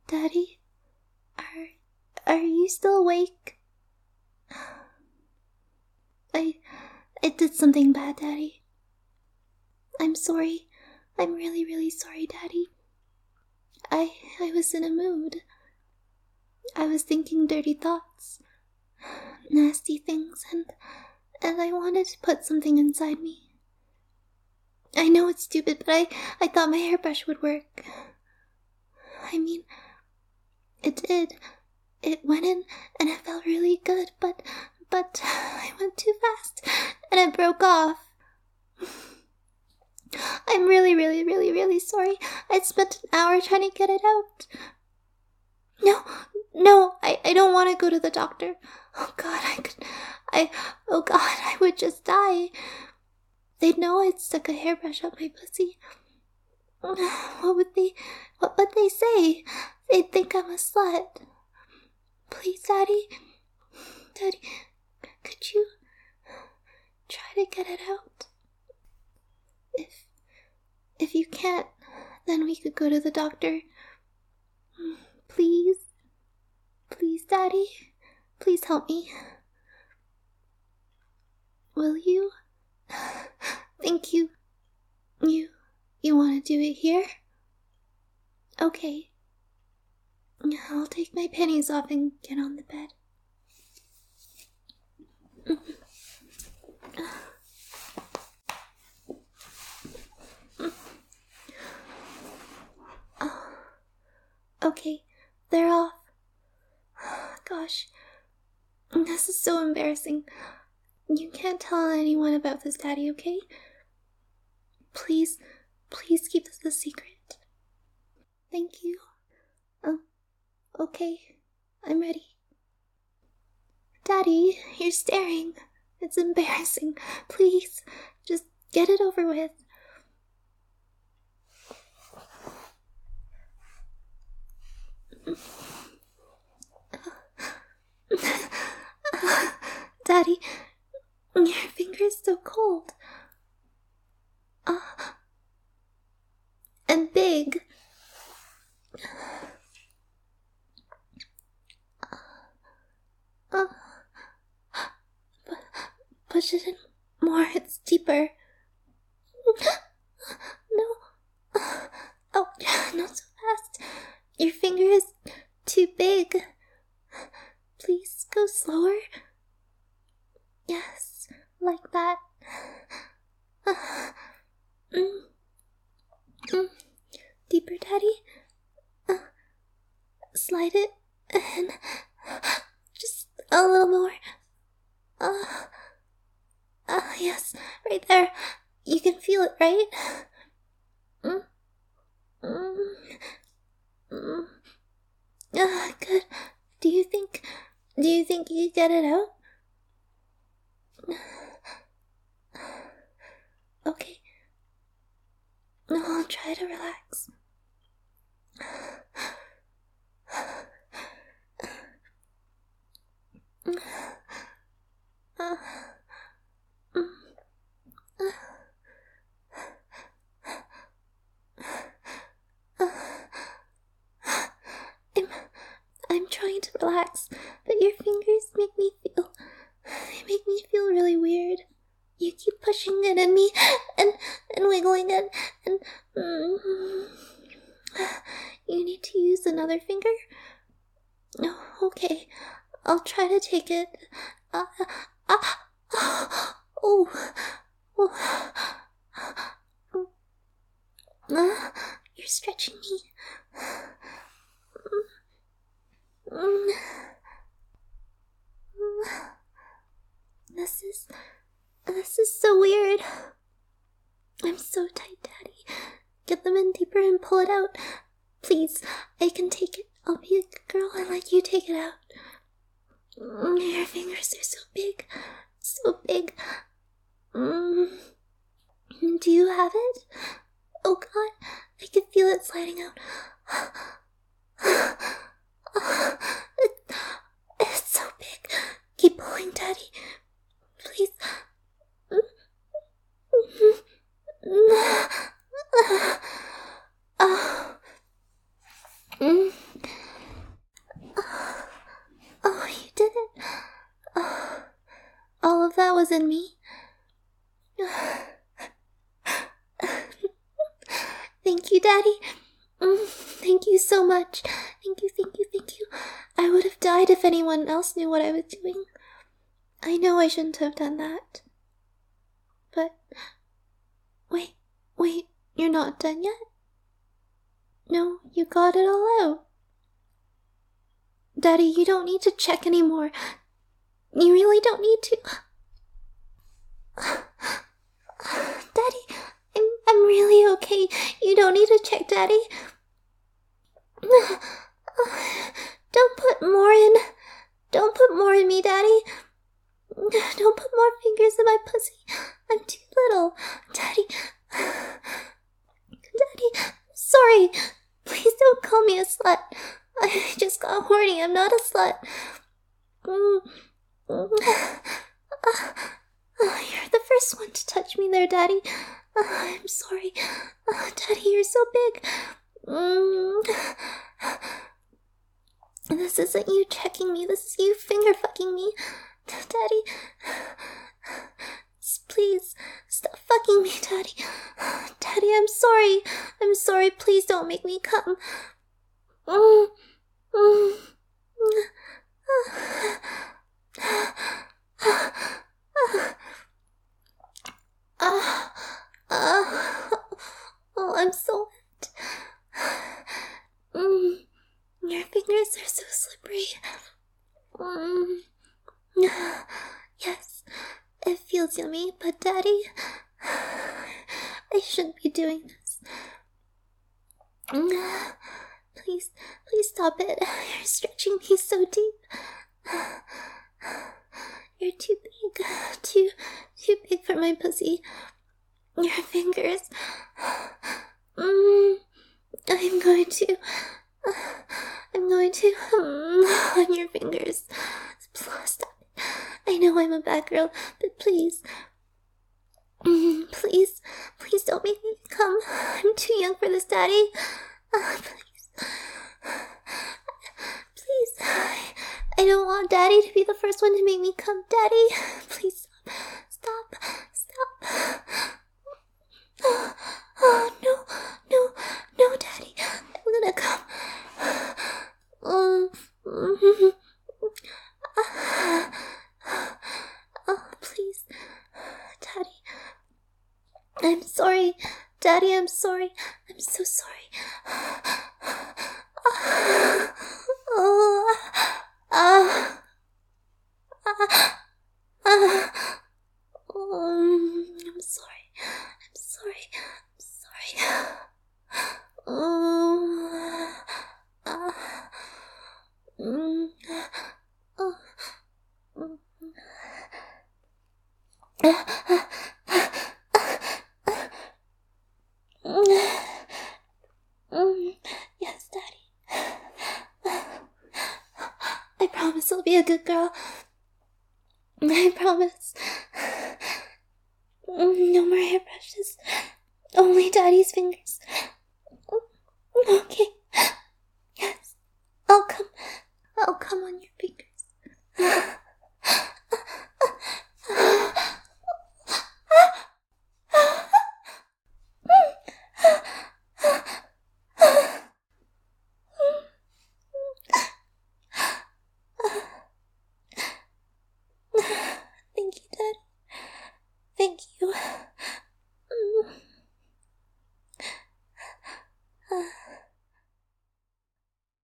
Daddy? Are you still awake? I did something bad, Daddy. I'm sorry. I'm really, really sorry, Daddy. I was in a mood. I was thinking dirty thoughts, nasty things, and I wanted to put something inside me. I know it's stupid, but I thought my hairbrush would work. I mean, it did. It went in, and it felt really good, but I went too fast, and it broke off. I'm really, really, really, really sorry. I spent an hour trying to get it out. No, I don't want to go to the doctor. Oh God, I would just die. They'd know I'd stuck a hairbrush up my pussy. What would they say? They'd think I'm a slut. Please, Daddy, could you try to get it out? If you can't, then we could go to the doctor. Please, Daddy, please help me. Will you? Thank you. You want to do it here? Okay. I'll take my panties off and get on the bed. Okay, they're off. Gosh, this is so embarrassing. You can't tell anyone about this, Daddy, okay? Please keep this a secret. Thank you. Okay, I'm ready. Daddy, you're staring. It's embarrassing. Please, just get it over with. Daddy, your finger's so cold. And big. Push it in more, it's deeper. No. Oh, not so fast. Your finger is too big. Please go slower. Yes, like that. Deeper, Daddy. Slide it and just a little more. Yes, right there. You can feel it, right? Good. Do you think you can get it out? Okay. I'll try to relax. I'm trying to relax, but your fingers make me feel really weird. You keep pushing it in me and wiggling it and you need to use another finger? Oh, okay. I'll try to take it. You're stretching me. This is so weird. I'm so tight, Daddy. Get them in deeper and pull it out. Please, I can take it. I'll be a good girl and let you take it out. Your fingers are so big. So big. Do you have it? Oh God, I can feel it sliding out. It's so big. Keep pulling, Daddy. Please. was in me. Thank you, Daddy. Thank you so much. Thank you, thank you, thank you. I would have died if anyone else knew what I was doing. I know I shouldn't have done that. But... Wait, you're not done yet? No, you got it all out. Daddy, you don't need to check anymore. You really don't need to. Daddy, I'm really okay. You don't need to check, Daddy. Don't put more in. Don't put more in me, Daddy. Don't put more fingers in my pussy. I'm too little. Daddy. Daddy, sorry. Please don't call me a slut. I just got horny. I'm not a slut. You're the first one to touch me there, Daddy. I'm sorry. Daddy, you're so big. This isn't you checking me. This is you finger fucking me. Daddy. Please, stop fucking me, Daddy. Daddy, I'm sorry. I'm sorry. Please don't make me come. Oh, I'm so wet. Your fingers are so slippery. Yes, it feels yummy, but Daddy, I shouldn't be doing this. Please stop it. You're stretching me so deep. You're too big. Too big for my pussy. Your fingers. I'm going to on your fingers. Stop it. I know I'm a bad girl, but please. Please don't make me come. I'm too young for this, Daddy. Please. I don't want Daddy to be the first one to make me come. Daddy, please stop. Oh, no, Daddy. I'm gonna come. Please. Daddy. I'm sorry. Daddy, I'm sorry. I'm so sorry. I'm sorry. Yes, Daddy. I promise I'll be a good girl. I promise. No more hairbrushes. Only Daddy's fingers. Okay.